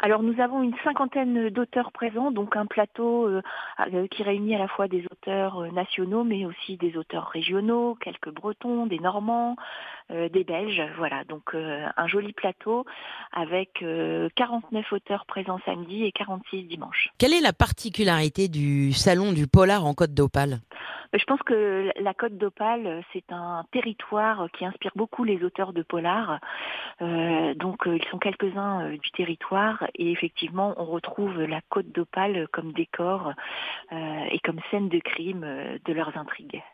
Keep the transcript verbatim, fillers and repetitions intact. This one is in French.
Alors nous avons une cinquantaine d'auteurs présents, donc un plateau euh, euh, qui réunit à la fois des auteurs euh, nationaux, mais aussi des auteurs régionaux, quelques Bretons, des Normands, euh, des Belges. Voilà, donc euh, un joli plateau avec euh, quarante-neuf auteurs présents samedi et quarante-six dimanche. Quelle est la particularité du salon du polar en Côte d'Opale? Je pense que la Côte d'Opale, c'est un territoire qui inspire beaucoup les auteurs de polar. Euh, donc euh, ils sont quelques-uns euh, du territoire et effectivement on retrouve la Côte d'Opale comme décor euh, et comme scène de crime euh, de leurs intrigues.